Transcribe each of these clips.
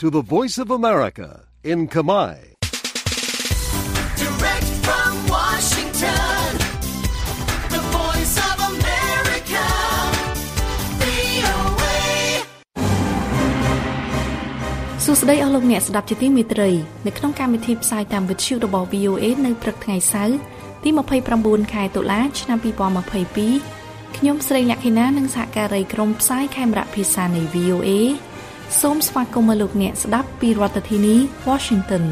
to the Voice of America in Khmer. Direct from Washington, the Voice of America, VOA. សួស្តីអស់លោកអ្នកស្ដាប់ជាទីមេត្រីនៅក្នុងកម្មវិធីផ្សាយតាមវិទ្យុរបស់ VOA នៅព្រឹកថ្ងៃសៅរ៍ទី29ខែតុលាឆ្នាំ2022ខ្ញុំស្រីលក្ខិណានិងសហការីក្រុមផ្សាយខេមរៈភាសានៃ VOA សូមស្វាគមន៍លោកអ្នកស្ដាប់ពីរដ្ឋធានី Washington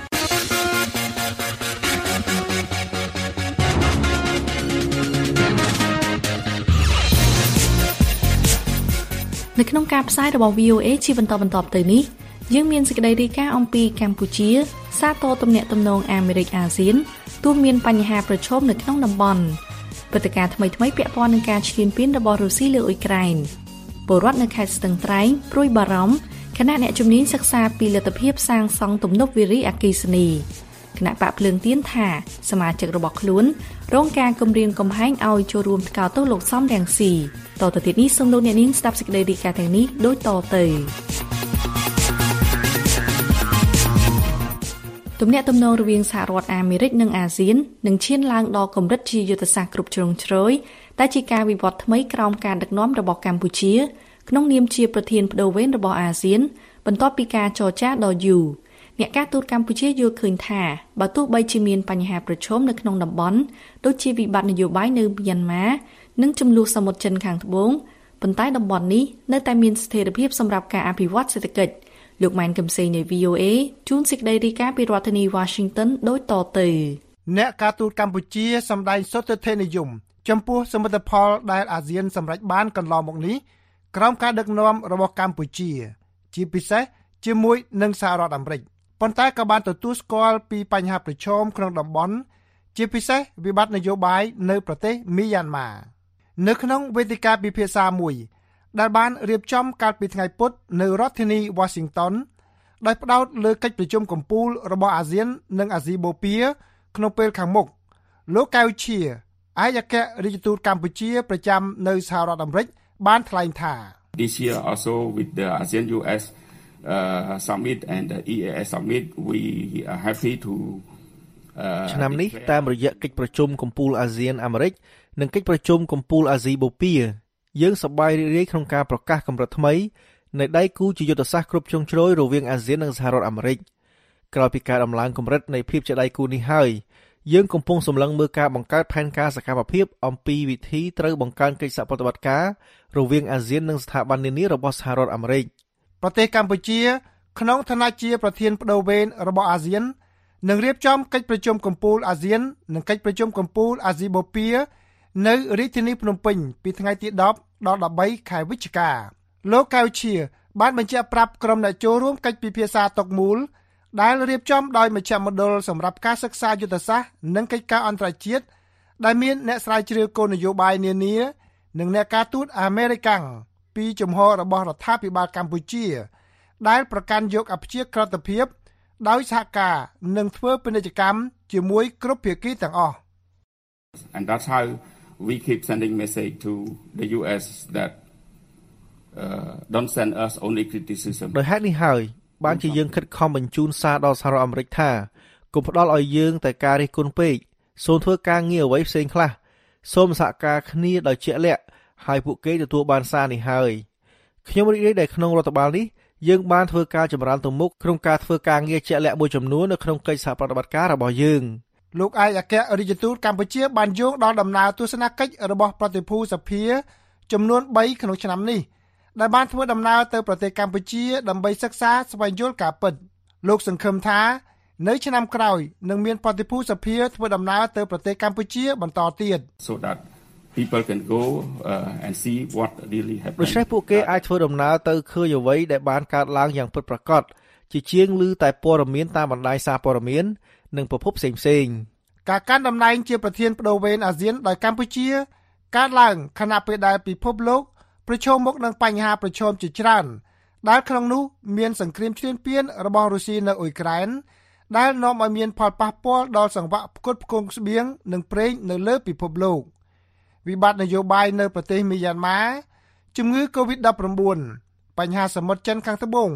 នៅក្នុងការផ្សាយរបស់ VOA ជាបន្តទៅនេះយើងមានសេចក្តីរាយការណ៍អំពីកម្ពុជាសាទរទំនាក់ទំនងអាមេរិកអាស៊ានទោះមានបញ្ហាប្រឈមនៅក្នុងតំបន់ព្រឹត្តិការណ៍ថ្មីៗពាក់ព័ន្ធនឹងការឈ្លានពានរបស់រុស្ស៊ីលើអ៊ុយក្រែនពលរដ្ឋនៅខេត្តស្ទឹងត្រែងព្រួយបារម្ភគណៈអ្នកជំនាញសិក្សាពីលទ្ធភាពសាងសង់ទំនប់វារីអគ្គិសនីគណៈបកភ្លើងទៀនថាសមាជិករបស់ខ្លួនរងការគំរាមកំហែងឲ្យចូលរួមថ្កោលទោសលោកសំរងស៊ីតទៅទៀតនេះសូមលោកអ្នកនាងស្ដាប់សេចក្តីរាយការណ៍ទាំងនេះដូចតទៅទំនាក់ទំនងរវាងសហរដ្ឋអាមេរិកនិងអាស៊ាននឹងឈានឡើងដល់កម្រិតជាយុទ្ធសាស្ត្រគ្រប់ជ្រុងជ្រោយតែជាការវិវត្តថ្មីក្រោមការដឹកនាំរបស់កម្ពុជាក្នុងនាមជាប្រធានបដូវវេនរបស់អាស៊ានបន្ទាប់ពីការចរចាដ៏យូរអ្នកការទូតកម្ពុជាយល់ឃើញថាបើទោះបីជាមានបញ្ហាប្រឈមនៅក្នុងតំបន់ដូចជាវិបត្តិនយោបាយនៅមីយ៉ាន់ម៉ានិងចំនួនសមុទ្រចិនខាងត្បូងប៉ុន្តែតំបន់នេះនៅតែមានស្ថិរភាពសម្រាប់ការអភិវឌ្ឍសេដ្ឋកិច្ចលោកម៉ែនកឹមសេងនៃ VOA ជួនសេចក្តីរាយការណ៍ពីរដ្ឋធានី Washington ដូចតទៅអ្នកការទូតកម្ពុជាសម្ដែងសុទ្ធិដ្ឋិនិយមចំពោះសមិទ្ធផលដែលអាស៊ានសម្រេចបានកន្លងមកនេះក្រោមការដឹកនាំរបស់កម្ពុជាជាពិសេសជាមួយនឹងសហរដ្ឋអាមេរិកប៉ុន្តែក៏បានទទួលស្គាល់ពីបញ្ហាប្រឈមក្នុងតំបន់ជាពិសេសវិបត្តិនយោបាយនៅប្រទេសមីយ៉ាន់ម៉ានៅក្នុងវេទិកាពិភាក្សាមួយដែលបានរៀបចំកាលពីថ្ងៃពុធនៅរដ្ឋធានី Washington ដោយផ្ដោតលើកិច្ចប្រជុំកំពូលរបស់អាស៊ាននិងអាស៊ីបូព៌ាក្នុងពេលខាងមុខលោកកៅឈៀឯកអគ្គរដ្ឋទូតកម្ពុជាប្រចាំនៅសហរដ្ឋអាមេរិកបានថ្លែងថា This year also with the ASEAN US summit and the EAS summit we are happy to ឆ្នាំនេះតាមរយៈកិច្ចប្រជុំកំពូលអាស៊ានអាមេរិកនិងកិច្ចប្រជុំកំពូលអាស៊ីបូព៌ាយើងសប្បាយរីករាយក្នុងការប្រកាសកម្រិតថ្មីនៃដៃគូជាយុទ្ធសាស្ត្រគ្រប់ជ្រុងជ្រោយរវាងអាស៊ាននិងសហរដ្ឋអាមេរិកក្រោយពីការដំឡើងកម្រិតនៃភាពជាដៃគូនេះហើយយើងកំពុងសម្លឹងមើលការបង្កើតផែនការសកម្មភាពអំពីវិធីត្រូវបង្កើនកិច្ចសហប្រតិបត្តិការរវាងអាស៊ាននិងស្ថាប័ននានារបស់សហរដ្ឋអាមេរិកប្រទេសកម្ពុជាក្នុងឋានៈជាប្រធានបដូវវេនរបស់អាស៊ាននឹងរៀបចំកិច្ចប្រជុំកំពូលអាស៊ាននិងកិច្ចប្រជុំកំពូលអាស៊ីបូព៌ានៅរាជធានីភ្នំពេញពីថ្ងៃទី10ដល់13ខែវិច្ឆិកាលោកកៅឈៀបានបញ្ជាក់ប្រាប់ក្រុមអ្នកចូលរួមកិច្ចពិភាក្សាតុមូលដែលរៀបចំដោយមជ្ឈមណ្ឌលសម្រាប់ការសិក្សាយុទ្ធសាស្ត្រនិងកិច្ចការអន្តរជាតិដែលមានអ្នកស្រាវជ្រាវគោលនយោបាយនានានិងអ្នកការទូតអាមេរិកពីជំហររបស់រដ្ឋាភិបាលកម្ពុជាដែលប្រកាន់យកអព្យាក្រឹតភាពដោយសហការនិងធ្វើពាណិជ្ជកម្មជាមួយគ្រប់ភាគីទាំងអស់ And that's how we keep sending message to the US that don't send us only criticism ដោយហេតុនេះហើយបានជាយើងខិតខំបញ្ជូនសារដល់សហរដ្ឋអាមេរិកថាកុំផ្ដល់ឲ្យយើងតែការរិះគន់ពេកសូមធ្វើការងារអ្វីផ្សេងខ្លះសូមសហការគ្នាដោយជាក់លាក់ហើយពួកគេទទួលបានសារនេះហើយខ្ញុំរីករាយដែលក្នុងរដ្ឋបាលនេះយើងបានធ្វើការចម្រើនទៅមុខក្នុងការធ្វើការងារជាក់លាក់មួយចំនួននៅក្នុងកិច្ចសហប្រតិបត្តិការរបស់យើងលោកឯកអគ្គរដ្ឋទូតកម្ពុជាបានយោងដល់ដំណើរទស្សនកិច្ចរបស់ប្រតិភូសភាចំនួន3ក្នុងឆ្នាំនេះដែលបានធ្វើដំណើរទៅប្រទេសកម្ពុជាដើម្បីសិក្សាស្វែងយល់ការពិតលោកសង្ឃឹមថានៅឆ្នាំក្រោយនឹងមានប្រតិភូសភាធ្វើដំណើរទៅប្រទេសកម្ពុជាបន្តទៀត so that people can go and see what really happened ដូច្នេះពួកគេអាចធ្វើដំណើរទៅឃើញអ្វីដែលបានកើតឡើងយ៉ាងពិតប្រាកដជាជាងឮតែព័ត៌មានតាមបណ្ដាញសារព័ត៌មាននិងប្រភពផ្សេងៗការកាន់តំណែងជាប្រធានបដូវវេនអាស៊ានដោយកម្ពុជាកើតឡើងខណៈពេលដែលពិភពលោកប្រឈមមុខនឹងបញ្ហាប្រឈមជាច្រើនដែលក្នុងនោះមានសង្គ្រាមឈ្លានពានរបស់រុស្ស៊ីនៅអ៊ុយក្រែនដែលនាំឲ្យមានផលប៉ះពាល់ដល់សង្វាក់ផ្គត់ផ្គង់ស្បៀងនិងប្រេងនៅលើពិភពលោកវិបត្តិនយោបាយនៅប្រទេសមីយ៉ាន់ម៉ាជំងឺ COVID-19 បញ្ហាសមុទ្រចិនខាងត្បូង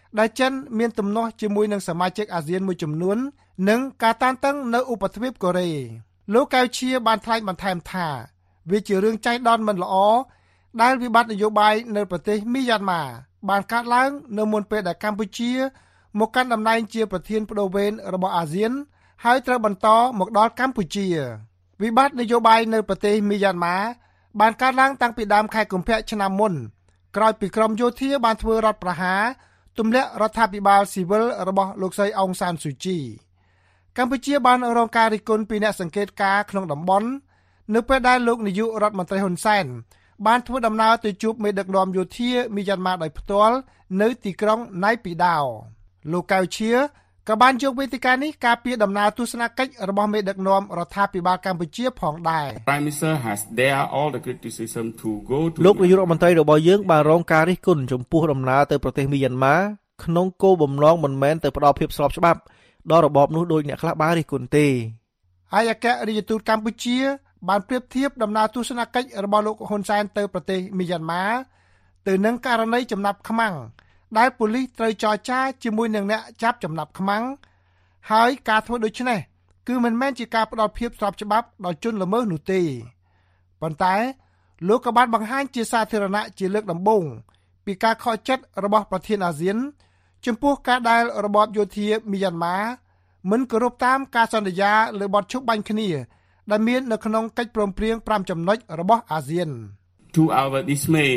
ដែលចិនមានទំនាស់ជាមួយនឹងសមាជិកអាស៊ានមួយចំនួននិងការតានតឹងនៅឧបទ្វីបកូរ៉េលោកកៅឈៀបានថ្លែងបន្ថែមថាវាជារឿងចៃដន្យមិនល្អដែលវិបត្តិនយោបាយនៅប្រទេសមីយ៉ាន់ម៉ាបានកើតឡើងនៅមុនពេលដែលកម្ពុជាមកកាន់តំណែងជាប្រធានបដូវវេនរបស់អាស៊ានហើយត្រូវបន្តមកដល់កម្ពុជាវិបត្តិនយោបាយនៅប្រទេសមីយ៉ាន់ម៉ាបានកើតឡើងតាំងពីដើមខែកុម្ភៈឆ្នាំមុនក្រោយពីក្រុមយោធាបានធ្វើរដ្ឋប្រហារទម្លាក់រដ្ឋាភិបាលស៊ីវិលរបស់លោកស្រីអុងសានស៊ូជីកម្ពុជាបានរងការរិះគន់ពីអ្នកសង្កេតការណ៍ក្នុងតំបន់នៅពេលដែលលោកនាយករដ្ឋមន្ត្រីហ៊ុនសែនបានធ្វើដំណើរទៅជួបមេដឹកនាំយោធាមីយ៉ាន់ម៉ាដោយផ្ទាល់នៅទីក្រុងណៃពីដាវលោកកៅឈៀក៏បានយកវេទិកានេះការពារដំណើរទស្សនកិច្ចរបស់មេដឹកនាំរដ្ឋាភិបាលកម្ពុជាផងដែរ Prime Minister has there all the criticism to go to លោកនាយករដ្ឋមន្ត្រីរបស់យើងបានរងការរិះគន់ចំពោះដំណើរទៅប្រទេសមីយ៉ាន់ម៉ាក្នុងគោលបំណងមិនមែនទៅផ្ដល់ភាពស្របច្បាប់ដល់របបនោះដោយអ្នកខ្លះបានរិះគន់ទេហើយអគ្គរដ្ឋទូតកម្ពុជាបានប្រៀបធៀបដំណើរទស្សនកិច្ចរបស់លោកហ៊ុនសែនទៅប្រទេសមីយ៉ាន់ម៉ាទៅនឹងករណីចំណាប់ខ្មាំងដែលប៉ូលីសត្រូវចរចាជាមួយនឹងអ្នកចាប់ចំណាប់ខ្មាំងហើយការធ្វើដូច្នេះគឺមិនមែនជាការផ្ដល់ភាពស្របច្បាប់ដល់ជនល្មើសនោះទេប៉ុន្តែលោកក៏បានបង្ហាញជាសាធារណៈជាលើកដំបូងពីការខកចិត្តរបស់ប្រធានអាស៊ានចំពោះការដែលរបបយោធាមីយ៉ាន់ម៉ាមិនគោរពតាមការសន្យាលើបទឈប់បាញ់គ្នាដែលមាននៅក្នុងកិច្ចព្រមព្រៀង5ចំណុចរបស់អាស៊ាន To our dismay,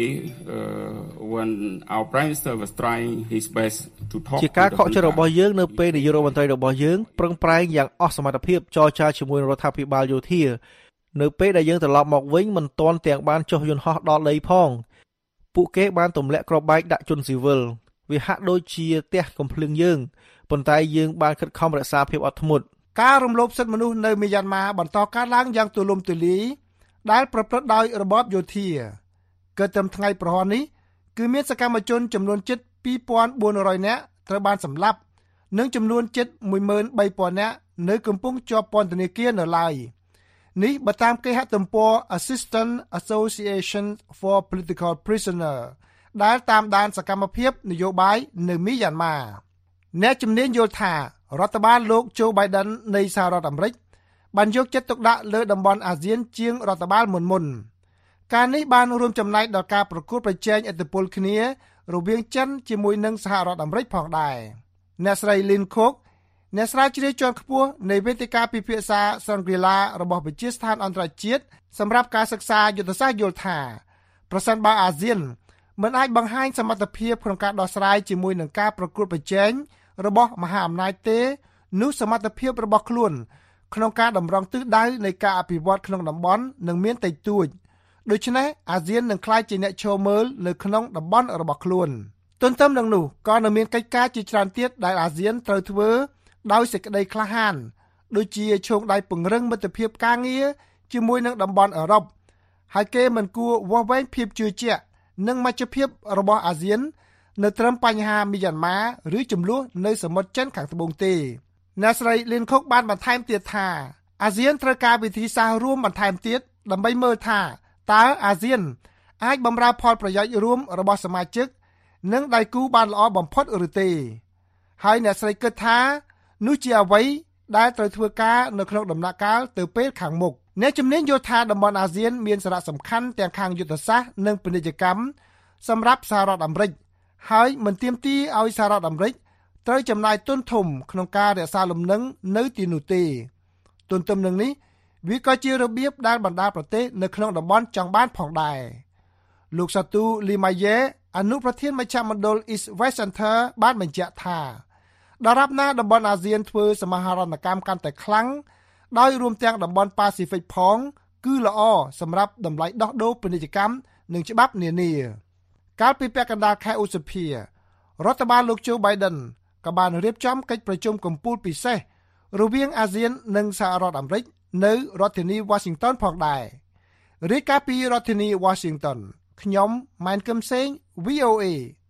when our Prime Minister was trying his best to talk ជាការខកចិត្តរបស់យើងនៅពេលនាយករដ្ឋមន្ត្រីរបស់យើងប្រឹងប្រែងយ៉ាងអស់សមត្ថភាពចរចាជាមួយរដ្ឋាភិបាលយោធានៅពេលដែលយើងត្រឡប់មកវិញមិនទាន់ទាំងបានចុះយន្តហោះដល់ដីផងពួកគេបានទម្លាក់គ្រាប់បែកដាក់ជនស៊ីវិលវាហាក់ដូចជាទះកំភ្លើងយើងប៉ុន្តែយើងបានខិតខំរក្សាភាពអត់ធ្មត់ការរំលោភសិទ្ធិមនុស្សនៅមីយ៉ាន់ម៉ាបន្តកើតឡើងយ៉ាងទូលំទូលាយដែលប្រព្រឹត្តដោយរបបយោធាក៏ត្រឹមថ្ងៃប្រហ័ននេះគឺមានសកម្មជនចំនួនជិត 2,400 នាក់ត្រូវបានសម្លាប់និងចំនួនជិត 13,000 នាក់នៅកំពុងជាប់ពន្ធនាគារនៅឡើយនេះបើតាមគេហទំព័រ Assistant Association for Political Prisoner ដែលតាមដានសកម្មភាពនយោបាយនៅមីយ៉ាន់ម៉ាអ្នកជំនាញយល់ថារដ្ឋបាលលោក Joe Biden នៃសហរដ្ឋអាមេរិកបានយកចិត្តទុកដាក់លើតំបន់អាស៊ានជាងរដ្ឋបាលមុនការនេះបានរួមចំណែកដល់ការប្រកួតប្រជែងឥទ្ធិពលគ្នារវាងចិនជាមួយនឹងសហរដ្ឋអាមេរិកផងដែរអ្នកស្រី Lynn Cook អ្នកស្រាវជ្រាវជាន់ខ្ពស់នៃវេទិកាពិភាក្សា Shangri-La របស់វិទ្យាស្ថានអន្តរជាតិសម្រាប់ការសិក្សាយុទ្ធសាស្ត្រយល់ថាប្រសិនបើអាស៊ានមិនអាចបង្ហាញសមត្ថភាពក្នុងការដោះស្រាយជាមួយនឹងការប្រកួតប្រជែងរបស់មហាអំណាចទេនោះសមត្ថភាពរបស់ខ្លួនក្នុងការតម្រង់ទិសដៅនៃការអភិវឌ្ឍក្នុងតំបន់នឹងមានតិចតួចដូច្នេះអាស៊ាននឹងក្លាយជាអ្នកឈរមើលនៅក្នុងតំបន់របស់ខ្លួនទន្ទឹមនឹងនោះក៏នៅមានកិច្ចការជាច្រើនទៀតដែលអាស៊ានត្រូវធ្វើដោយសេចក្តីក្លាហានដូចជាឈោងដៃពង្រឹងមិត្តភាពការងារជាមួយនឹងតំបន់អឺរ៉ុបហើយគេមិនគួរវាស់វែងភាពជឿជាក់និងមជ្ឈភាពរបស់អាស៊ាននៅត្រឹមបញ្ហាមីយ៉ាន់ម៉ាឬចំនួននៅសមុទ្រចិនខាងត្បូងទេអ្នកស្រី Lynn Cook បានបន្ថែមទៀតថាអាស៊ានត្រូវការវិធីសាស្ត្ររួមបន្ថែមទៀតដើម្បីមើលថាតើអាស៊ានអាចបម្រើផលប្រយោជន៍រួមរបស់សមាជិកនិងដៃគូបានល្អបំផុតឬទេហើយអ្នកស្រីគិតថានោះជាអ្វីដែលត្រូវធ្វើការនៅក្នុងដំណាក់កាលទៅពេលខាងមុខអ្នកជំនាញយល់ថាតំបន់អាស៊ានមានសារៈសំខាន់ទាំងខាងយុទ្ធសាស្ត្រនិងពាណិជ្ជកម្មសម្រាប់សហរដ្ឋអាមេរិកហើយមិនទាមទារឲ្យសហរដ្ឋអាមេរិកត្រូវចំណាយទុនធំក្នុងការរក្សាលំនឹងនៅទីនោះទេទន្ទឹមនឹងនេះវាក៏ជារបៀបដែលបណ្ដាប្រទេសនៅក្នុងតំបន់ចង់បានផងដែរលោកសាទូលីម៉ាយេអនុប្រធានមជ្ឈមណ្ឌល East West Center បានបញ្ជាក់ថាដរាបណាតំបន់អាស៊ានធ្វើសមាហរណកម្មកាន់តែខ្លាំងដោយរួមទាំងតំបន់ប៉ាស៊ីហ្វិកផងគឺល្អសម្រាប់តម្លៃដោះដូរពាណិជ្ជកម្មនិងច្បាប់នានាកាលពីពាក់កណ្ដាលខែឧសភារដ្ឋបាលលោក Joe Biden ក៏បានរៀបចំកិច្ចប្រជុំកំពូលពិសេសរវាងអាស៊ាននិងសហរដ្ឋអាមេរិកនៅរដ្ឋធានី Washington ផងដែររាយការណ៍ពីរដ្ឋធានី Washington ខ្ញុំម៉ែនកឹមសេង VOA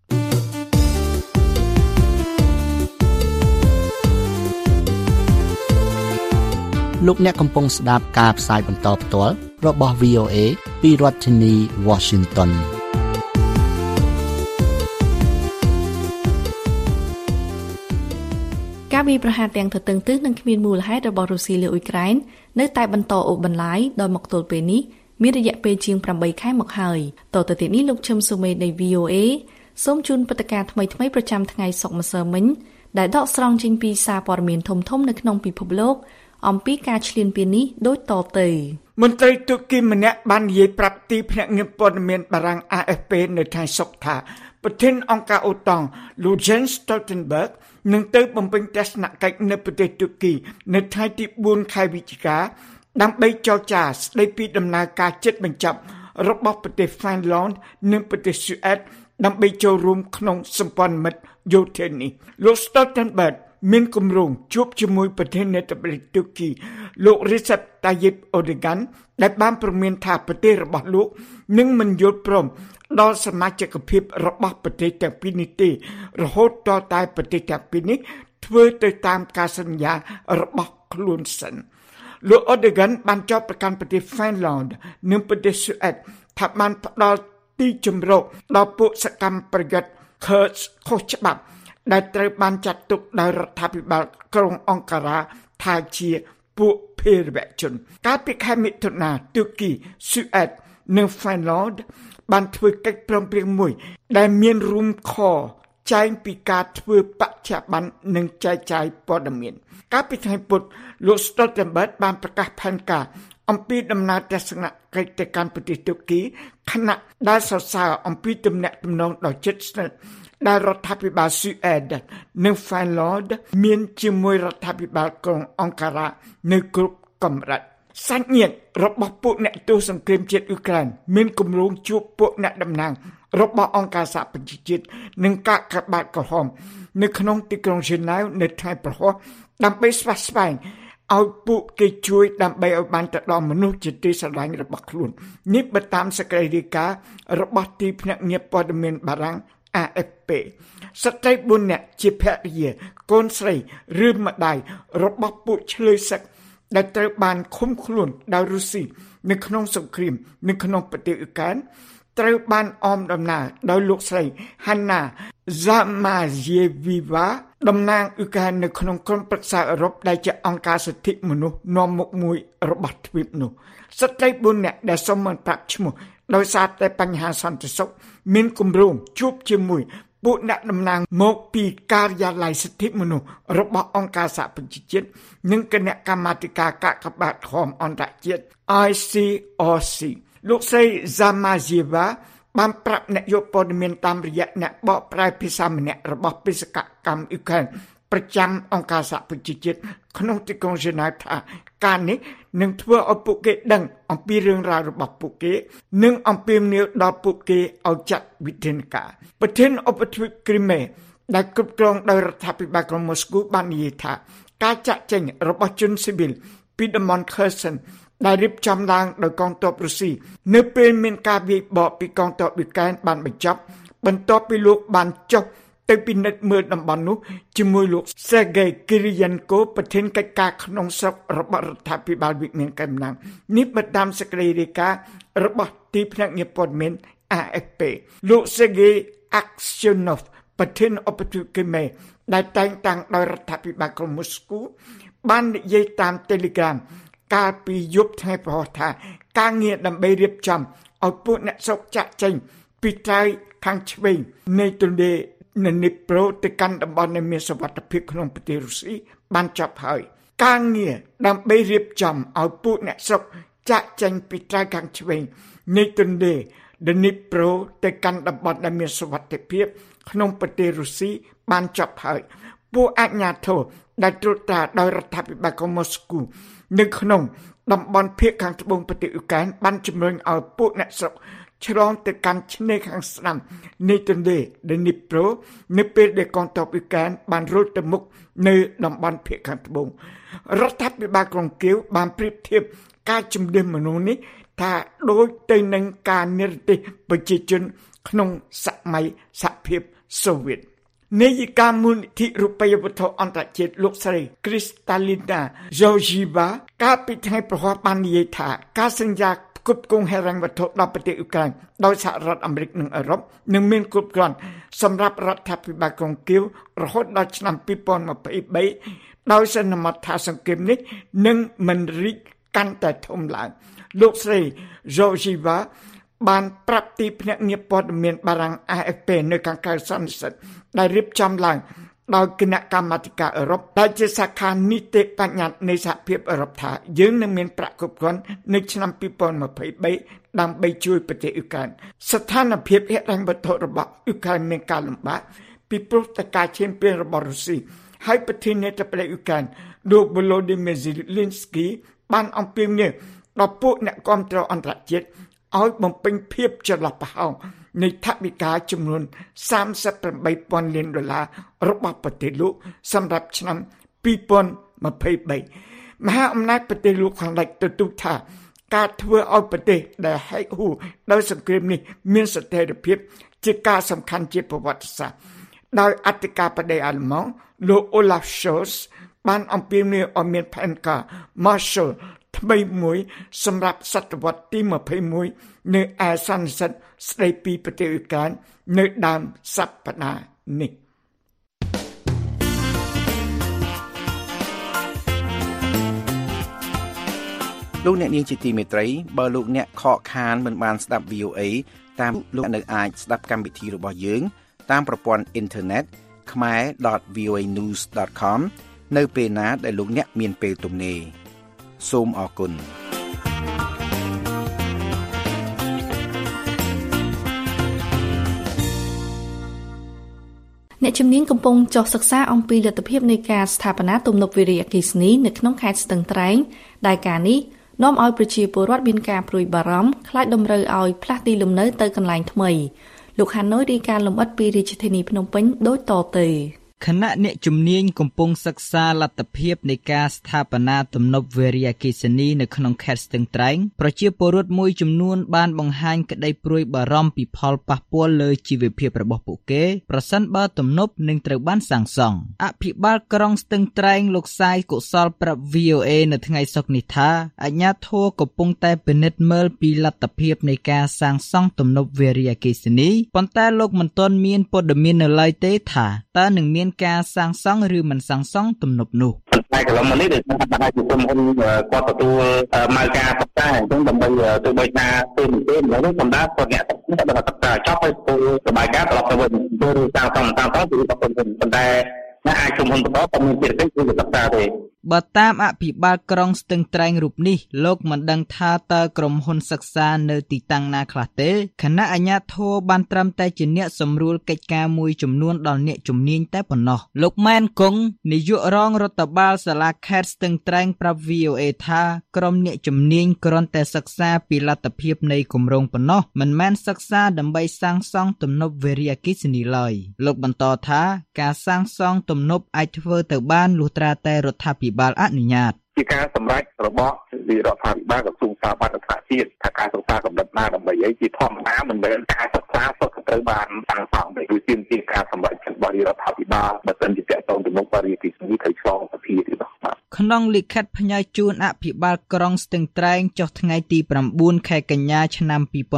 លោកអ្នកកំពុងស្ដាប់ការផ្សាយបន្តផ្ទាល់របស់ VOA ពីរដ្ឋធានី Washington ការវាយប្រហារទាំងទទឹងទឹះនិងគ្មានមូលហេតុរបស់រុស្ស៊ីលើអ៊ុយក្រែននៅតែបន្តអូសបន្លាយដល់មកទល់ពេលនេះមានរយៈពេលជាង8ខែមកហើយតទៅទៀតនេះលោកឈឹមសុមេនៃ VOA សូមជូនព្រឹត្តិការណ៍ថ្មីៗប្រចាំថ្ងៃសុក្រម្សិលមិញដែលដកស្រង់ចេញពីសារព័ត៌មានធំៗនៅក្នុងពិភពលោកអំពីការឈ្លានពាននេះដូចតទៅមន្ត្រីទូគីម្នាក់បាននិយាយប្រាប់ទីភ្នាក់ងារព័ត៌មានបារាំង AFP នៅថ្ងៃសុក្រថាប្រធានអង្គការអូតង់លោក Jens Stoltenberg នឹងទៅបំពេញទស្សនកិច្ចនៅប្រទេសទូគីនៅថ្ងៃទី4ខែវិច្ឆិកាដើម្បីចរចាស្ដីពីដំណើរការជិតបញ្ចប់របស់ប្រទេស Finland និងប្រទេស Sweden ដើម្បីចូលរួមក្នុងសម្ព័ន្ធមិត្តយោធានេះលោក Stoltenberg មានគម្រោងជួបជាមួយប្រធានាធិបតីទូគីលោក Recep Tayyip Erdogan ដែលបានព្រមានថាប្រទេសរបស់លោកនឹងមិនយល់ព្រមដល់សមាជិកភាពរបស់ប្រទេសទាំងពីរនេះទេរហូតដល់តែប្រទេសទាំងពីរនេះធ្វើទៅតាមការសន្យារបស់ខ្លួនសិនលោក Erdogan បានចោទប្រកាន់ប្រទេស Finland និងប្រទេស Sweden ថាបានផ្ដល់ទីជម្រកដល់ពួកសកម្មប្រយុទ្ធ Kurds ខុសច្បាប់ដែលត្រូវបានចាត់ទុកដោយរដ្ឋាភិបាលក្រុងអង្ការ៉ាថាជាពួកភេរវជនកាលពីខែមិថុនាទូគី Sweden និង Finland បានធ្វើកិច្ចព្រមព្រៀងមួយដែលមានរួមខចែងពីការធ្វើបច្ចុប្បន្ននិងចែកចាយព័ត៌មានកាលពីថ្ងៃពុធលោក Stoltenberg បានប្រកាសផែនការអំពីដំណើរទស្សនកិច្ចទៅកាន់ប្រទេសទូគីខណៈដែលសរសើរអំពីទំនាក់ទំនងដ៏ជិតស្និទ្ធដែលរដ្ឋាភិបាល Sweden និង Finland មានជាមួយរដ្ឋាភិបាលក្រុងអង្ការ៉ានៅគ្រប់កម្រិតសាច់ញាតិរបស់ពួកអ្នកទោសសង្គ្រាមជាតិអ៊ុយក្រែនមានគម្រោងជួបពួកអ្នកតំណាងរបស់អង្គការសហប្រជាជាតិនិងកាកបាទក្រហមនៅក្នុងទីក្រុងហ្សឺណែវនៅថ្ងៃប្រហ័សដើម្បីស្វាស្វែងឲ្យពួកគេជួយដើម្បីឲ្យបានទៅដល់មនុស្សជាទីស្រឡាញ់របស់ខ្លួននេះបើតាមសេចក្តីរាយការណ៍របស់ទីភ្នាក់ងារព័ត៌មានបារាំង AFP ស្ត្រី4នាក់ជាភរិយាកូនស្រីឬម្ដាយរបស់ពួកឆ្លើយសឹកដែលត្រូវបានឃុំខ្លួនដោយរុស្ស៊ីនៅក្នុងសង្គ្រាមនៅក្នុងប្រទេសអ៊ុយក្រែនត្រូវបានអមដំណើរដោយលោកស្រី Hanna Zamajeviva តំណាងអ៊ុយក្រែននៅក្នុងក្រុមប្រឹក្សាអឺរ៉ុបដែលជាអង្គការសិទ្ធិមនុស្សនាំមុខមួយរបស់ទ្វីបនោះស្ត្រី4នាក់ដែលសុំមិនប្រាប់ឈ្មោះដោយសារតែបញ្ហាសន្តិសុខមានគម្រោងជួបជាមួយពួកអ្នកតំណាងមកពីការិយាល័យសិទ្ធិមនុស្សរបស់អង្គការសហប្រជាជាតិនិងគណៈកម្មាធិការកាកបាទក្រហមអន្តរជាតិ ICRC លោកស្រី Zamajeva បានប្រាប់អ្នកយកព័ត៌មានតាមរយៈអ្នកបកប្រែភាសាម្នាក់របស់បេសកកម្មអ៊ុយក្រែនប្រចាំអង្គការសហប្រជាជាតិក្នុងទីក្រុងហ្សឺណែវថាការនេះនឹងធ្វើឲ្យពួកគេដឹងអំពីរឿងរ៉ាវរបស់ពួកគេនិងអំពាវនាវដល់ពួកគេឲ្យចាត់វិធានការប្រធានឧបទ្វីបគ្រីមេដែលគ្រប់គ្រងដោយរដ្ឋាភិបាលក្រុងម៉ូស្គូបាននិយាយថាការចាក់ចេញរបស់ជនស៊ីវិលពីតំបន់ Kherson ដែលរៀបចំឡើងដោយកងទ័ពរុស្ស៊ីនៅពេលមានការវាយបកពីកងទ័ពអ៊ុយក្រែនបានបញ្ចប់បន្ទាប់ពីលោកបានចុះទៅពិនិត្យមើលតំបន់នោះជាមួយលោក Sergei Kiriyenko ប្រធានកិច្ចការក្នុងស្រុករបស់រដ្ឋាភិបាលវិមានកម្ពុជានេះបើតាមសេចក្តីរាយការណ៍របស់ទីភ្នាក់ងារព័ត៌មាន AFP លោក Sergei Aksyonov ប្រធានឧបទ្វីបគ្រីមេដែលតែងតាំងដោយរដ្ឋាភិបាលក្រុងម៉ូស្គូបាននិយាយតាម Telegram កាលពីយប់ថ្ងៃប្រហ័សថាការងារដើម្បីរៀបចំឲ្យពួកអ្នកស្រុកចាក់ចេញពីត្រើយខាងឆ្វេងនៃទន្លេDnipro ទៅកាន់តំបន់ដែលមានសុវត្ថិភាពក្នុងប្រទេសរុស្ស៊ីបានចប់ហើយការងារដើម្បីរៀបចំឲ្យពួកអ្នកស្រុកចាក់ចេញពីត្រើយខាងឆ្វេងនៃទន្លេ Dnipro ទៅកាន់តំបន់ដែលមានសុវត្ថិភាពក្នុងប្រទេសរុស្ស៊ីបានចប់ហើយពួកអាជ្ញាធរដែលត្រួតត្រាដោយរដ្ឋាភិបាលក្រុងម៉ូស្គូនៅក្នុងតំបន់ភាគខាងត្បូងប្រទេសអ៊ុយក្រែនបានជំរុញឲ្យពួកអ្នកស្រុកឆ្លងទៅកាន់ឆ្នេរខាងស្ដាំនៃទន្លេ Dnipro នៅពេលដែលកងទ័ពអ៊ុយក្រែនបានរុញទៅមុខនៅតំបន់ភាគខាងត្បូងរដ្ឋាភិបាលក្រុងគៀវបានប្រៀបធៀបការជំនះមនុស្សនេះថាដូចទៅនឹងការនិរទេសប្រជាជនក្នុងសម័យសហភាពសូវៀតនាយិកាមូលនិធិរូបិយវត្ថុអន្តរជាតិលោកស្រី Kristalina Georgieva កាលពីថ្ងៃប្រហ័សបាននិយាយថាការសន្យាផ្គត់ផ្គង់ហិរញ្ញវត្ថុដល់ប្រទេសអ៊ុក្រែនដោយសហរដ្ឋអាមេរិកនិងអឺរ៉ុបនឹងមានគ្រប់គ្រាន់សម្រាប់រដ្ឋាភិបាលក្រុងគៀវរហូតដល់ឆ្នាំ2023ដោយសន្មតថាសង្គ្រាមនេះនឹងមិនរីកកាន់តែធំឡើងលោកស្រី Georgieva បានប្រាប់ទីភ្នាក់ងារព័ត៌មានបារាំង AFP នៅខាងក្រៅសន្និសីទដែលរៀបចំឡើងដោយគណៈកម្មាធិការអឺរ៉ុបដែលជាសាខានីតិបញ្ញត្តិនៃសហភាពអឺរ៉ុបថាយើងនឹងមានប្រាក់គ្រប់គ្រាន់នៅឆ្នាំ2023ដើម្បីជួយប្រទេសអ៊ុក្រែនស្ថានភាពហិរញ្ញវត្ថុរបស់អ៊ុក្រែនមានការលំបាកពីព្រោះតែការឈានពានរបស់រុស្ស៊ីហើយប្រធានាធិបតីអ៊ុក្រែនលោក Volodymyr Zelensky បានអំពាវនាវដល់ពួកអ្នកគាំទ្រអន្តរជាតិឲ្យបំពេញភាពចន្លោះប្រហោងនៃថវិកាចំនួន $38,000 លានរបស់ប្រទេសលោកសម្រាប់ឆ្នាំ2023មហាអំណាចប្រទេសលោកខាងលិចទទូចថាការធ្វើឲ្យប្រទេសដែលហែកហួរដោយសង្គ្រាមនេះមានស្ថិរភាពជាការសំខាន់ជាប្រវត្តិសាស្ត្រដោយអធិការបតីអាល្លឺម៉ង់លោក Olaf Scholz បានអំពាវនាវឲ្យមានផែនការ Marshall ថ្មីមួយសម្រាប់សតវត្សទី21នៅឯសន្និសីទស្ដីពីប្រទេសអ៊ុក្រែននៅដើមសប្តាហ៍នេះលោកអ្នកនាងជាទីមេត្រីបើលោកអ្នកខកខានមិនបានស្ដាប់ VOA តាមលោកនៅអាចស្ដាប់កម្មវិធីរបស់យើងតាមប្រព័ន្ធអ៊ីនធឺណិត khmer.voanews.com នៅពេលណាដែលលោកអ្នកមានពេលទំនេរសូមអរគុណអ្នកជំនាញកំពុងចុះសិក្សាអំពីលទ្ធភាពនៃការស្ថាបនាទំនប់វារីអគ្គិសនីនៅក្នុងខេត្តស្ទឹងត្រែងដែលការនេះនាំឲ្យប្រជាពលរដ្ឋមានការព្រួយបារម្ភខ្លាចតម្រូវឲ្យផ្លាស់ទីលំនៅទៅកន្លែងថ្មីលោកហាណូយរាយការណ៍លម្អិតពីរាជធានីភ្នំពេញដូចតទៅគណៈអ្នកជំនាញកំពុងសិក្សាលទ្ធភាពនៃការស្ថាបនាទំនប់វារីអគ្គិសនីនៅក្នុងខេត្តស្ទឹងត្រែងប្រជាពលរដ្ឋមួយចំនួនបានបង្ហាញក្តីព្រួយបារម្ភពីផលប៉ះពាល់លើជីវភាពរបស់ពួកគេប្រសិនបើទំនប់នឹងត្រូវបានសាងសង់អភិបាលក្រុងស្ទឹងត្រែងលោកសាយកុសលប្រាប់ VOA នៅថ្ងៃសុក្រនេះថាអាជ្ញាធរកំពុងតែពិនិត្យមើលពីលទ្ធភាពនៃការសាងសង់ទំនប់វារីអគ្គិសនីប៉ុន្តែលោកមិនទាន់មានព័ត៌មាននៅឡើយទេថាតើនឹងមានការសាងសង់ឬមិនសាងសង់ទំនប់នោះតែកន្លងមកនេះដែលថាបានជាក្រុមហ៊ុនគាត់ទទួលមកការសិក្សាអញ្ចឹងដើម្បីទៅបីថាពេលនេះនោះសម្រាប់គាត់អ្នកសិក្សាចប់ហើយពលរបាយការណ៍ត្រឡប់ទៅវិញទៅសាងសង់គឺប៉ុន្តែអាចក្រុមហ៊ុនបន្តតែមានភារកិច្ចគឺសិក្សាទេបើតាមអភិបាលក្រុងស្ទឹងត្រែងរូបនេះលោកមិនដឹងថាតើក្រុមហ៊ុនសិក្សានៅទីតាំងណាខ្លះទេគណៈអាជ្ញាធរបានត្រឹមតែជាអ្នកសម្រួលកិច្ចការមួយចំនួនដល់អ្នកជំនាញតែប៉ុណ្ណោះលោកម៉ែនគង់នាយករងរដ្ឋបាលសាលាខេត្តស្ទឹងត្រែងប្រាប់ VOA ថាក្រុមអ្នកជំនាញគ្រាន់តែសិក្សាពីលទ្ធភាពនៃគម្រោងប៉ុណ្ណោះមិនមែនសិក្សាដើម្បីសាងសង់ទំនប់វារីអគ្គិសនីឡើយលោកបន្តថាការសាងសង់ទំនប់អាចធ្វើទៅបានលុះត្រាតែរដ្ឋាភិបាលអនុញ្ញាតជាការសម្រេចរបស់រដ្ឋាភិបាលក្រសួងសាធារណសុខជាតិថាការសិក្សាកម្រិតណាដើម្បីអីជាធម្មតាមិនមែនការសិក្សាសុទ្ធតែត្រូវបានសាងសង់ទេគឺជាការសម្រេចរបស់រដ្ឋាភិបាលបើសិនជាតកតងទៅមុខបរិយាកាសនេះត្រូវឆ្លងសភាទេបាទក្នុងលិខិតផ្ញើជូនអភិបាលក្រុងស្ទឹងត្រែងចុះថ្ងៃទី9ខែកញ្ញាឆ្នាំ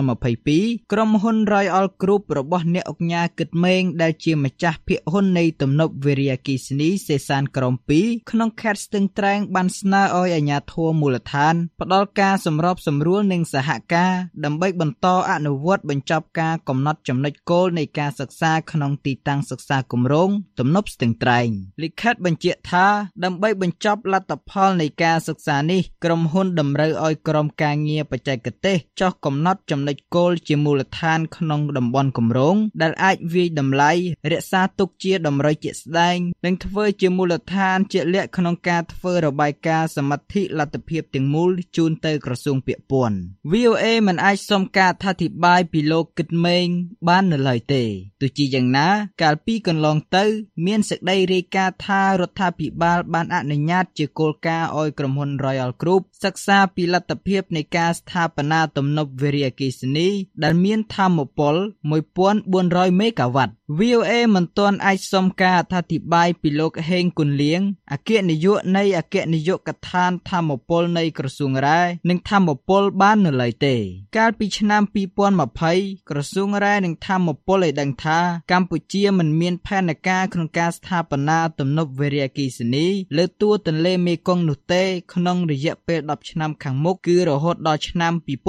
2022ក្រុមហ៊ុន Royal Group របស់អ្នកអង្គការគិតមេងដែលជាម្ចាស់ភាគហ៊ុននៃទំនប់វារីអគ្គិសនីសេសានក្រម2ក្នុងខេត្តស្ទឹងត្រែងបានស្នើឲ្យអាជ្ញាធរមូលដ្ឋានផ្ដល់ការសម្របសម្រួលនិងសហការដើម្បីបន្តអនុវត្តបញ្ចប់ការកំណត់ចំណុចគោលនៃការសិក្សាក្នុងទីតាំងសិក្សាគម្រោងទំនប់ស្ទឹងត្រែងលិខិតបញ្ជាក់ថាដើម្បីបញ្ចប់លទ្ធផលនៃការសិក្សានេះក្រុមហ៊ុនតម្រូវឲ្យក្រុមការងារបច្ចេកទេសចុះកំណត់ចំណុចគោលជាមូលដ្ឋានក្នុងតំបន់គម្រោងដែលអាចវាយតម្លៃរក្សាទុកជាតម្រុយជាក់ស្ដែងនិងធ្វើជាមូលដ្ឋានជាក់លាក់ក្នុងការធ្វើរបាយការណ៍សមត្ថិលទ្ធភាពទាំងមូលជូនទៅក្រសួងពាក់ព័ន្ធ VOA មិនអាចសុំការអធិប្បាយពីលោកគិតមេងបាននៅឡើយទេទោះជាយ៉ាងណាកាលពីកន្លងទៅមានសេចក្តីរាយការណ៍ថារដ្ឋាភិបាលបានអនុញ្ញាតជាគោលការណ៍ឲ្យក្រុមហ៊ុន Royal Group សិក្សាពីលទ្ធភាពនៃការស្ថាបនាទំនប់វារីអគ្គិសនីដែលមានថាមពល 1400 មេហ្គាវ៉ាត់ VOA មិនទាន់អាចសុំការអធិប្បាយពីលោកហេងគុនលៀងអគ្គនាយកនៃអគ្គនាយកដ្ឋានធម្មពលនៃក្រសួងរ៉ែនិងធម្មពលបាននៅឡើយទេកាលពីឆ្នាំ2020ក្រសួងរ៉ែនិងធម្មពលបានដឹងថាកម្ពុជាមិនមានផែនការក្នុងការស្ថាបនាទំនប់វារីអគ្គិសនីលើទួលទន្លេមេគង្គនោះទេក្នុងរយៈពេល10ឆ្នាំខាងមុខគឺរហូតដល់ឆ្នាំ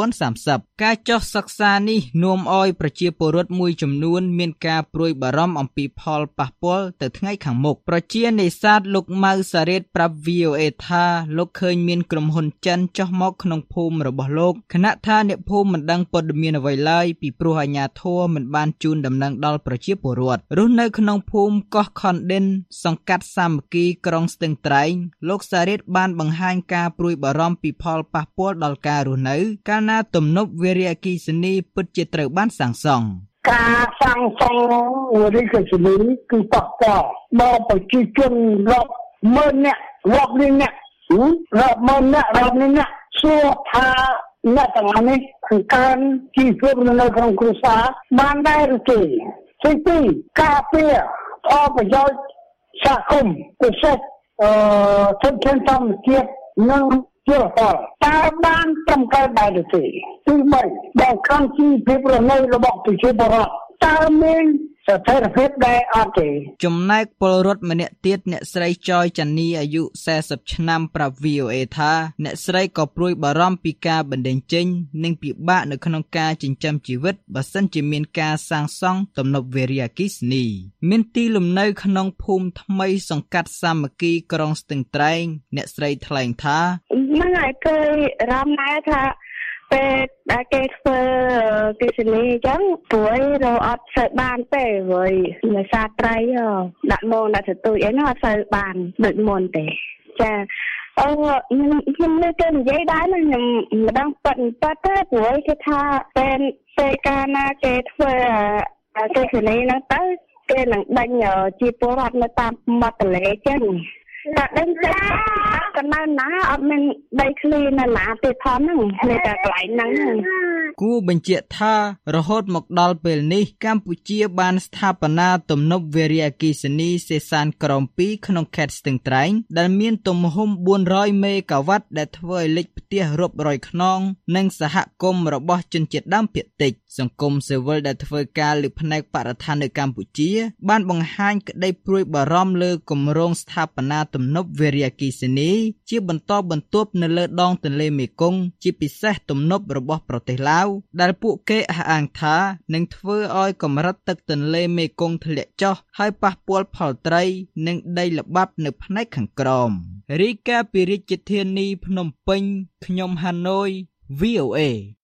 2030ការចុះសិក្សានេះនាំឲ្យប្រជាពលរដ្ឋមួយចំនួនមានការព្រួយបារម្ភអំពីផលប៉ះពាល់ទៅថ្ងៃខាងមុខប្រជានេសាទលោកម៉ៅសារ៉េតប្រាប់ VOA ថាលោកឃើញមានក្រុមហ៊ុនចិនចុះមកក្នុងភូមិរបស់លោកខណៈថាអ្នកភូមិមិនដឹងព័ត៌មានអ្វីឡើយពីព្រោះអាជ្ញាធរមិនបានជូនដំណឹងដល់ប្រជាពលរដ្ឋរស់នៅក្នុងភូមិកោះខុនដិនសង្កាត់សាមគ្គីក្រុងស្ទឹងត្រែងលោកសារ៉េតបានបង្ហាញការព្រួយបារម្ភពីផលប៉ះពាល់ដល់ការរស់នៅកាលណាទំនប់វារីអគ្គិសនីពិតជាត្រូវបានសាងសង់ការសាងសង់វារីអគ្គិសនីគឺប៉ះពាល់ដល់ប្រជាជនរាប់ម៉ឺននាក់រាប់លាននាក់រាប់ម៉ឺននាក់រាប់លាននាក់សួរថាអ្នកទាំងនេះគឺការជីវភាពនៅក្នុងគ្រួសារបានដែរឬទេទី2ការពារផលប្រយោជន៍សហគមន៍ពិសេសធនធានធម្មជាតិនិងជាផលតើបានត្រឹមត្រូវដែរឬទេទី3ដល់ខាងជីវភាពរស់នៅរបស់ប្រជាពលរដ្ឋតើមានស្ថិរភាពដែរអត់ទេចំណែកពលរដ្ឋម្នាក់ទៀតអ្នកស្រីចយចានីអាយុ40ឆ្នាំប្រាប់ VOA ថាអ្នកស្រីក៏ព្រួយបារម្ភពីការបណ្តេញចេញនិងពិបាកនៅក្នុងការចិញ្ចឹមជីវិតបើសិនជាមានការសាងសង់ទំនប់វារីអគ្គិសនីមានទីលំនៅក្នុងភូមិថ្មីសង្កាត់សាមគ្គីក្រុងស្ទឹងត្រែងអ្នកស្រីថ្លែងថាមិនឲ្យគេរំណែថាពេលដែលគេធ្វើអគ្គិសនីអញ្ចឹងព្រួយរអត់សូវបានទេព្រោះនេសាទត្រីដាក់មកដាក់ទទូចអីនោះអត់សូវបានដូចមុនទេចាខ្ញុំនៅគេនិយាយដែរណាខ្ញុំមិនដឹងប៉ិតទេព្រោះគេថាពេលកាលណាគេធ្វើអគ្គិសនីហ្នឹងទៅគេនឹងដេញជាពលរដ្ឋនៅតាមមាត់ទន្លេអញ្ចឹងតែដេញទៅកណ្ដាលណាអត់មានដីធ្លីនៅណាទេផងហ្នឹងនៅតែកន្លែងហ្នឹងគួរបញ្ជាក់ថារហូតមកដល់ពេលនេះកម្ពុជាបានស្ថាបនាទំនប់វារីអគ្គិសនីសេសានក្រោម2ក្នុងខេត្តស្ទឹងត្រែងដែលមានទំហំ400មេហ្គាវ៉ាត់ដែលធ្វើឲ្យលិចផ្ទះរាប់រយខ្នងនិងសហគមន៍របស់ជនជាតិដើមភាគតិចសង្គមស៊ីវិលដែលធ្វើការលើផ្នែកបរិស្ថាននៅកម្ពុជាបានបង្ហាញក្តីព្រួយបារម្ភលើគម្រោងស្ថាបនាទំនប់វារីអគ្គិសនីជាបន្តបន្ទាប់នៅលើដងទន្លេមេគង្គជាពិសេសទំនប់របស់ប្រទេសឡាវដែលពួកគេអះអាងថានឹងធ្វើឲ្យកម្រិតទឹកទន្លេមេគង្គធ្លាក់ចុះហើយប៉ះពាល់ផលត្រីនិងដីល្បាប់នៅផ្នែកខាងក្រោមរាយការណ៍ពីរាជធានីភ្នំពេញខ្ញុំហាណូយ VOA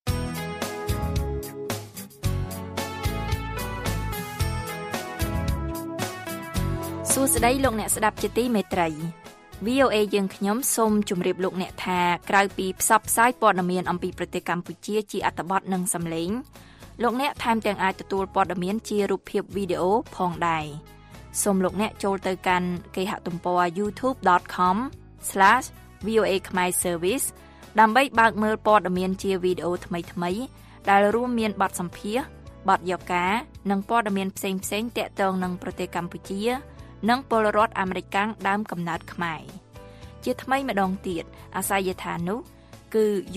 សួស្តីលោកអ្នកស្ដាប់ជាទីមេត្រី VOA យើងខ្ញុំសូមជម្រាបលោកអ្នកថាក្រៅពីផ្សព្វផ្សាយព័ត៌មានអំពីប្រទេសកម្ពុជាជាអត្ថបទនិងសំឡេងលោកអ្នកថែមទាំងអាចទទួលព័ត៌មានជារូបភាពវីដេអូផងដែរសូមលោកអ្នកចូលទៅកាន់គេហទំព័រ youtube.com/VOA Khmer Service ដើម្បីបើកមើលព័ត៌មានជាវីដេអូថ្មីៗដែលរួមមានបទសម្ភាសន៍បទយកានិងព័ត៌មានផ្សេងៗទាក់ទងនឹងប្រទេសកម្ពុជានិងពលរដ្ឋអាមេរិកដើមកំណើតខ្មែរជាថ្មីម្ដងទៀតអាសយដ្ឋាននោះគឺ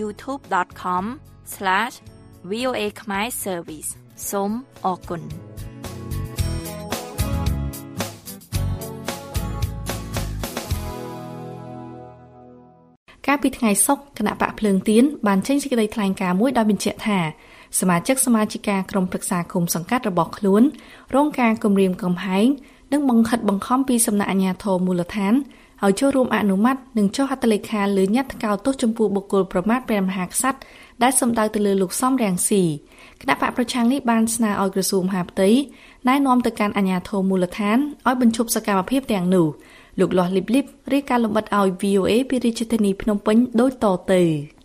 youtube.com/VOA Khmer Service សូមអរគុណកាលពីថ្ងៃសុក្រគណៈបកភ្លើងទៀនបានចេញសេចក្តីថ្លែងការណ៍មួយដោយបញ្ជាក់ថាសមាជិកសមាជិកាក្រុមប្រឹក្សាគុំសង្កាត់របស់ខ្លួនរងការគំរាមកំហែងនិងបង្ខិតបង្ខំពីសំណាក់អាជ្ញាធរមូលដ្ឋានឲ្យចូលរួមអនុម័តនិងចុះហត្ថលេខាលើញត្តិថ្កោលទោសចំពោះបុគ្គលប្រមាថព្រះមហាក្សត្រដែលសម្ដៅទៅលើលោកសំរាំងស៊ីគណៈបកប្រឆាំងនេះបានស្នើឲ្យក្រសួងមហាផ្ទៃណែនាំទៅកាន់អាជ្ញាធរមូលដ្ឋានឲ្យបញ្ឈប់សកម្មភាពទាំងនោះលោកលាស់លីបរាយការណ៍លម្អិតឲ្យ VOA ពីរាជធានីភ្នំពេញដូចតទៅ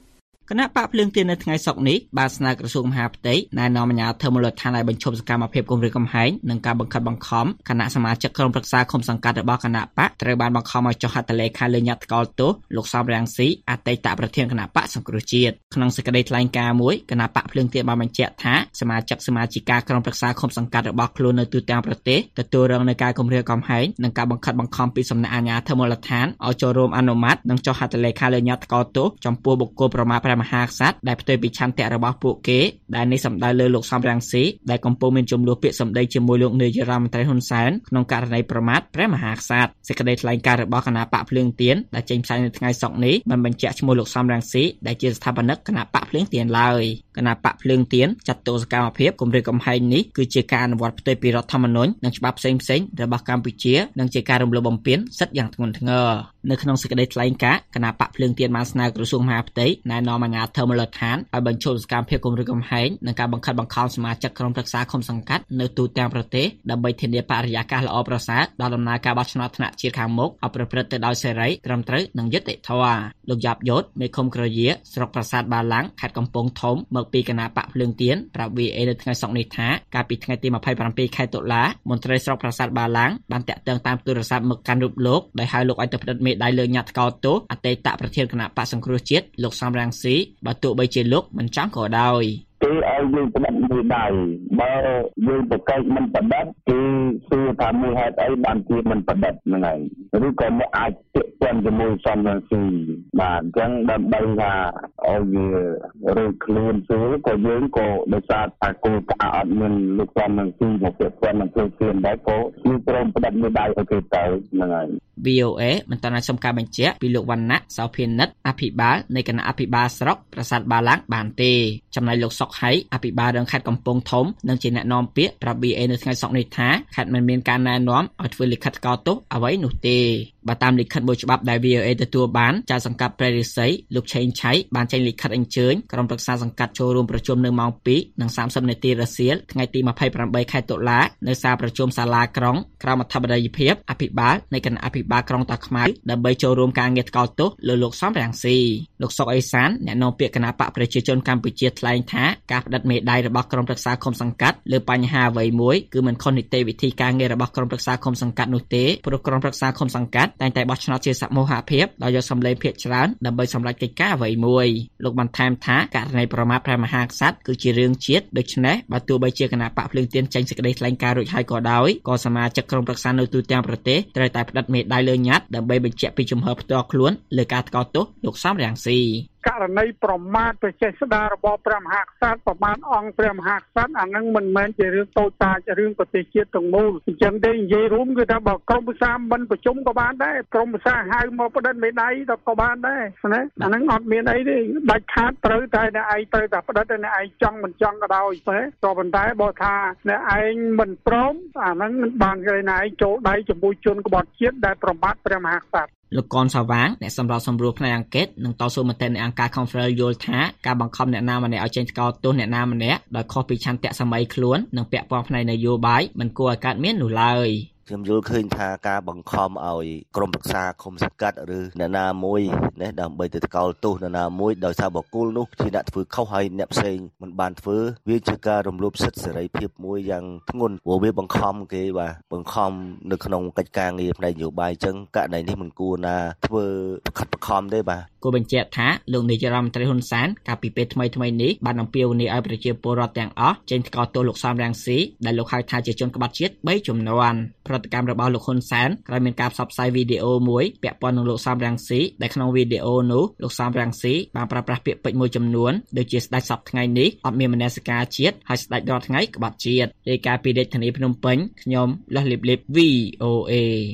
គណៈបកភ្លើងទៀននៅថ្ងៃសុក្រនេះបានស្នើក្រសួងមហាផ្ទៃណែនាំអាជ្ញាធរមូលដ្ឋានឲ្យបញ្ឈប់សកម្មភាពគំរាមកំហែងនិងការបង្ខិតបង្ខំគណៈសមាជិកក្រុមប្រឹក្សាឃុំសង្កាត់របស់គណៈបកត្រូវបានបង្ខំឲ្យចុះហត្ថលេខាលើញត្តិថ្កោលទោសលោកសំរងស៊ីអតីតប្រធានគណៈបកសង្គ្រោះជាតិក្នុងសេចក្តីថ្លែងការណ៍មួយគណៈបកភ្លើងទៀនបានបញ្ជាក់ថាសមាជិកក្រុមប្រឹក្សាឃុំសង្កាត់របស់ខ្លួននៅទូទាំងប្រទេសទទួលរងនឹងការគំរាមកំហែងនិងការបង្ខិតបង្ខំពីសំណាក់អាជ្ញាធរមូលដ្ឋានឲ្យចូលរួមអនុម័តនិងចុះហត្ថលេខាលើញត្តិថ្កោលទោសចំពោះបុគ្គលប្រមាថព្រះមហាក្សត្រដែលផ្ទុយពីឆន្ទៈរបស់ពួកគេដែលនេះសំដៅលើលោកសំរងស៊ីដែលកំពុងមានចំនួនពាក្យសម្ដីជាមួយលោកនាយរដ្ឋមន្ត្រីហ៊ុនសែនក្នុងករណីប្រមាថព្រះមហាក្សត្រសេចក្តីថ្លែងការណ៍របស់គណៈបកភ្លើងទៀនដែលចេញផ្សាយនៅថ្ងៃសុក្រនេះបានបញ្ជាក់ឈ្មោះលោកសំរងស៊ីដែលជាស្ថាបនិកគណៈបកភ្លើងទៀនឡើយគណៈបកភ្លើងទៀនចាត់ទុកសកម្មភាពគំរាមកំហែងនេះគឺជាការអនុវត្តផ្ទុយពីរដ្ឋធម្មនុញ្ញនិងច្បាប់ផ្សេងៗរបស់កម្ពុជានិងជាការរំលោភបំពានសិទ្ធិយ៉ាងធ្ងន់ធ្ងរនៅក្នុងសេចក្តីថ្លែងការណ៍គណៈបកភ្លើងទៀនបានស្នើក្រសួងមហាផ្ទៃណែនាំអាជ្ញាធរមូលដ្ឋានឲ្យបញ្ឈប់សកម្មភាពគំរាមកំហែងនិងការបង្ខិតបង្ខំសមាជិកក្រុមប្រឹក្សាឃុំសង្កាត់នៅទូទាំងប្រទេសដើម្បីធានាបរិយាកាសល្អប្រសើរដល់ដំណើរការបោះឆ្នោតថ្នាក់ជាតិខាងមុខឲ្យប្រព្រឹត្តទៅដោយសេរីត្រឹមត្រូវនិងយុត្តិធម៌លោកយ៉ាប់យ៉ូតមេឃុំក្រយាស្រុកប្រាសាទបាឡាំងខេត្តកំពង់ធំមកពីគណៈបកភ្លើងទៀនប្រាប់ VA នៅថ្ងៃសុក្រនេះថាកាលពីថ្ងៃទី27ខែតុលាមន្ត្រីស្រុកប្រាសាទបាឡាំងបានតាក់ទងតាមទូរស័ព្ទមកកាន់រូបលោកដោយហៅលោកឲ្យទៅផ្តិតមេដាយលើញត្តិថ្កោលទោសអតីតប្រធានគណៈបកសង្គ្រោះជាតិលោកសំរងស៊ីបើទោះបីជាលោកមិនចង់ក៏ដោយគេឲ្យយើងផ្តិតមេដាយបើយើងប្រកែកមិនផ្តិតគេសួរថាមូលហេតុអីបានជាមិនផ្តិតហ្នឹងហើយឬក៏មកអាចទាក់ទងជាមួយសំរងស៊ីបាទអញ្ចឹងដើម្បីថាឲ្យវារើខ្លួនសួរក៏យើងក៏ដោយសារថាគោលការណ៍អត់មានលោកសំរងស៊ីមកពាក់ព័ន្ធនឹងធ្វើទៀនដែរក៏យើងព្រមផ្តិតមេដាយឲ្យគេទៅហ្នឹងហើយ VOA មិនតាន់សុំការបញ្ជាក់ពីលោកវណ្ណៈសោភានិតអភិបាលនៃគណៈអភិបាលស្រុកប្រាសាទបាឡាំងបានទេចំណែកលោកសុកហៃអភិបាលរងខេត្តកំពង់ធំនិងជាអ្នកនាំពាក្យប្រាប់ BA នៅថ្ងៃសុក្រនេះថាខេត្តមិនមានការណែនាំឲ្យធ្វើលិខិតថ្កោលទោសអ្វីនោះទេបើតាមលិខិតមួយច្បាប់ដែល VOA ទទួលបានចៅសង្កាត់ព្រះរិស័យលោកឆេងឆៃបានចេញលិខិតអញ្ជើញក្រុមប្រឹក្សាសង្កាត់ចូលរួមប្រជុំនៅម៉ោង 2:30 នាទីរសៀលថ្ងៃទី28ខែតុលានៅសាលប្រជុំសាលាក្រុងក្រោមអធិបតីភាពអភិបាលនៃគណៈអភិបាលក្រុងតាខ្មៅដើម្បីចូលរួមការងារថ្កោលទោសលើលោកសំរងស៊ីលោកសុកអេសានអ្នកនាំពាក្យគណៈបកប្រជាជនកម្ពុជាថ្លែងថាការផ្តិតមេដាយរបស់ក្រុមប្រឹក្សាឃុំសង្កាត់លើបញ្ហាអ្វីមួយគឺមិនខុសនីតិវិធីការងាររបស់ក្រុមប្រឹក្សាឃុំសង្កាត់នោះទេព្រោះក្រុមប្រឹក្សាឃុំសង្កាត់តែងតែបោះឆ្នោតជាសមូហភាពដោយយកសម្លេងភាគច្រើនដើម្បីសម្រេចកិច្ចការអ្វីមួយលោកបានថែមថាករណីប្រមាថព្រះមហាក្សត្រគឺជារឿងជាតិដូច្នេះបើទោះបីជាគណៈបកភ្លើងទៀនចេញសេចក្តីថ្លែងការណ៍រួចហើយក៏ដោយក៏សមាជិកក្រុមប្រឹក្សានៅទូទាំងប្រទេសត្រូវតែផ្តិតមេដាយលើញត្តិដើម្បីបញ្ជាក់ពីជំហរផ្ទាល់ខ្លួនលើការថ្កោលទោសលោកសំរងស៊ីករណីប្រមាថប្រជេស្តារបស់ព្រះមហាក្សត្រប្រមាថអង្គព្រះមហាក្សត្រអានឹងមិនមែនជារឿងតូចតាចរឿងប្រទេសជាតិទាំងមូលអញ្ចឹងទេនិយាយរួមគឺថាបើក្រុមប្រឹក្សាមិនប្រជុំក៏បានដែរក្រុមប្រឹក្សាហៅមកផ្តិតមេដាយក៏បានដែរណាអានឹងអត់មានអីទេដាច់ខាតត្រូវតែអ្នកឯងត្រូវតែផ្តិតតែអ្នកឯងចង់មិនចង់ក៏ដោយទេក៏ប៉ុន្តែបើថាអ្នកឯងមិនព្រមអានឹងមិនបានគេអ្នកឯងចូលដៃជាមួយជនក្បត់ជាតិដែលប្រមាថព្រះមហាក្សត្រលោកកនសាវាងអ្នកសម្របសម្រួលផ្នែកអង្គការនិងតស៊ូមតិនៃអង្គការ Conference យល់ថាការបង្ខំអ្នកណាម្នាក់ឲ្យចេញថ្កោលទោសអ្នកណាម្នាក់ដោយខុសពីឆន្ទៈសម័យខ្លួននិងពាក់ព័ន្ធផ្នែកនយោបាយមិនគួរឲ្យកើតមាននោះឡើយខ្ញុំយល់ឃើញថាការបង្ខំឲ្យក្រុមប្រឹក្សាឃុំសង្កាត់ឬអ្នកណាមួយនេះដើម្បីទៅថ្កោលទោសអ្នកណាមួយដោយសារបុគ្គលនោះជាអ្នកធ្វើខុសហើយអ្នកផ្សេងមិនបានធ្វើវាជាការរំលោភសិទ្ធិសេរីភាពមួយយ៉ាងធ្ងន់ព្រោះវាបង្ខំគេបាទបង្ខំនៅក្នុងកិច្ចការងារផ្នែកនយោបាយអញ្ចឹងករណីនេះមិនគួរណាធ្វើខិតបង្ខំទេបាទគូបញ្ជាក់ថាលោកនាយរដ្ឋមន្ត្រីហ៊ុនសែនកាលពីពេលថ្មីនេះបានអំពាវនាវឲ្យប្រជាពលរដ្ឋទាំងអស់ចេញថ្កោលទោសលោកសំរងស៊ីដែលលោកហៅថាជាជនក្បត់ជាតិ3ជំនាន់ប្រតិកម្មរបស់លោកហ៊ុនសែនក្រោយមានការផ្សព្វផ្សាយវីដេអូមួយពាក់ព័ន្ធនឹងលោកសំរងស៊ីដែលក្នុងវីដេអូនោះលោកសំរងស៊ីបានប្រើប្រាស់ពាក្យពេចន៍មួយចំនួនដូចជាស្ដេចសពថ្ងៃនេះអត់មានមនសិការជាតិហើយស្ដេចរាល់ថ្ងៃក្បត់ជាតិរាយការណ៍ពីរាជធានីភ្នំពេញខ្ញុំលះលៀបលៀប VOA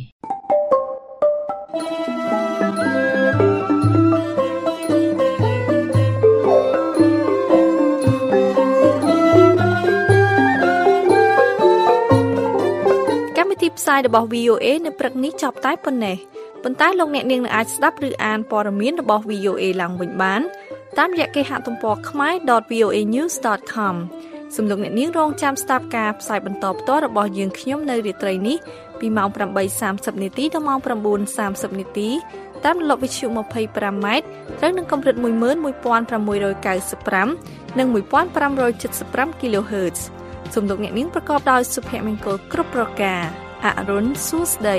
ផ្សាយរបស់ VOA នៅព្រឹកនេះចប់តែប៉ុណ្ណេះប៉ុន្តែលោកអ្នកនាងនឹងអាចស្ដាប់ឬអានព័ត៌មានរបស់ VOA ឡើងវិញបានតាមរយៈគេហទំព័រ khmer.voanews.com សូមលោកអ្នកនាងរងចាំស្ដាប់ការផ្សាយបន្តផ្ទាល់របស់យើងខ្ញុំនៅរាត្រីនេះពីម៉ោង 8:30 នាទីដល់ម៉ោង 9:30 នាទីតាមរលកវិទ្យុ 25m ត្រូវនឹងកម្រិត 11695 និង 1575 kHz សូមលោកអ្នកនាងប្រកបដោយសុភមង្គលគ្រប់ប្រការអរុនសួស្តី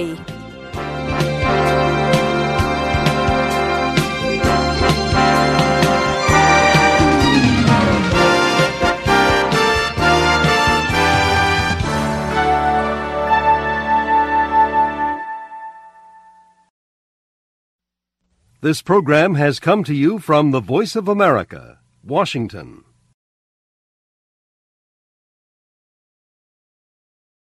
This program has come to you from the Voice of America, Washington.